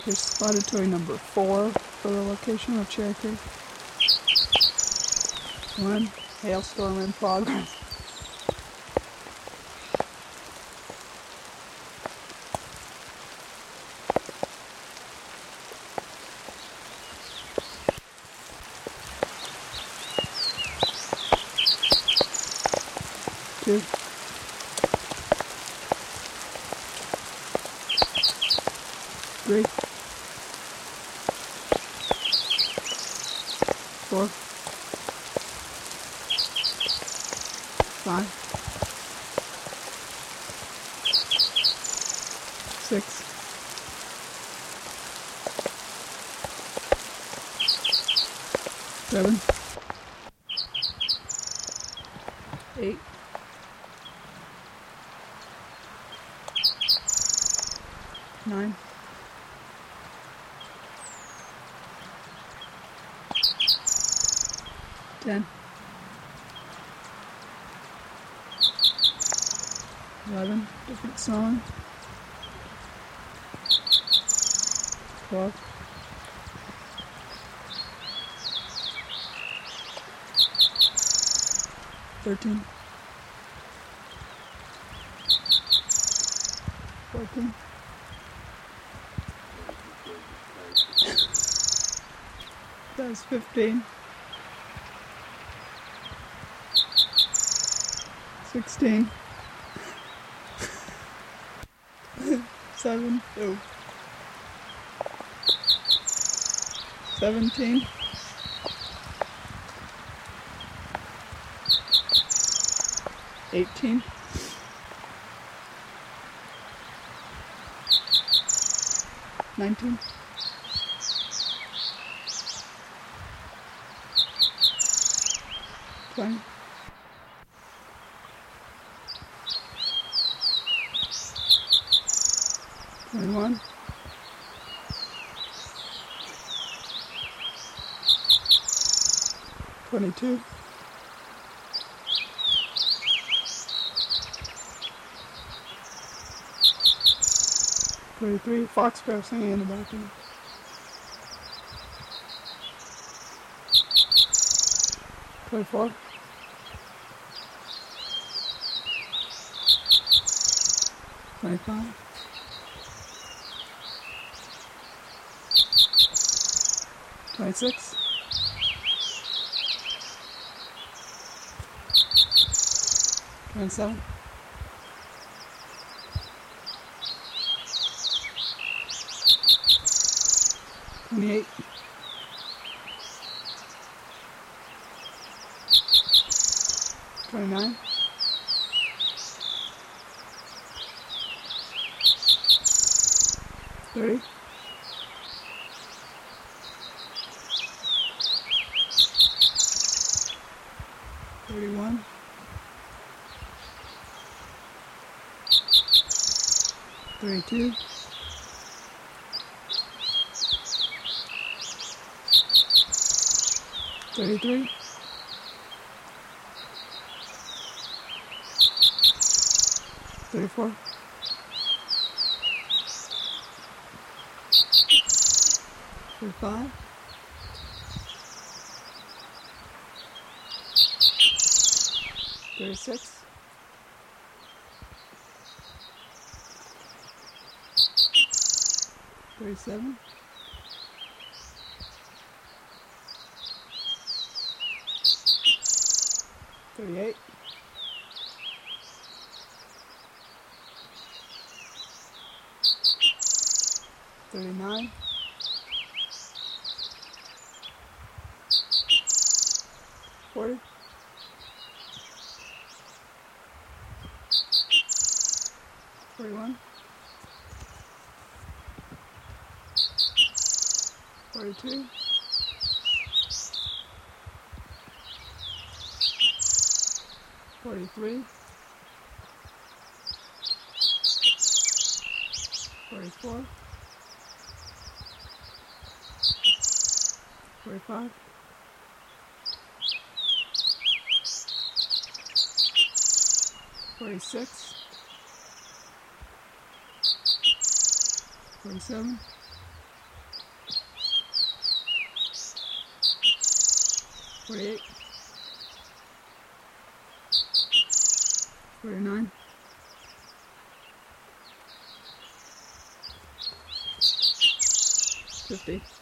Here's spotted toy number 4 for the location of Cherokee. 1. Hailstorm in progress. 2. 3. 4. 5. 6. 7. 8. 9. 10. 11. Different song. 12. 13. 14. 15. 16. 17. 18. 19. 20. 21. 22. 23. Fox sparrow singing in the background. 24. 25. 26. 27. 28. 29. 30. 31. 32. 33. 34. 35. 36. 37. 38. 39. 40. 41. 42. 43. 44. 45. 46. 47. 48. 49. 50.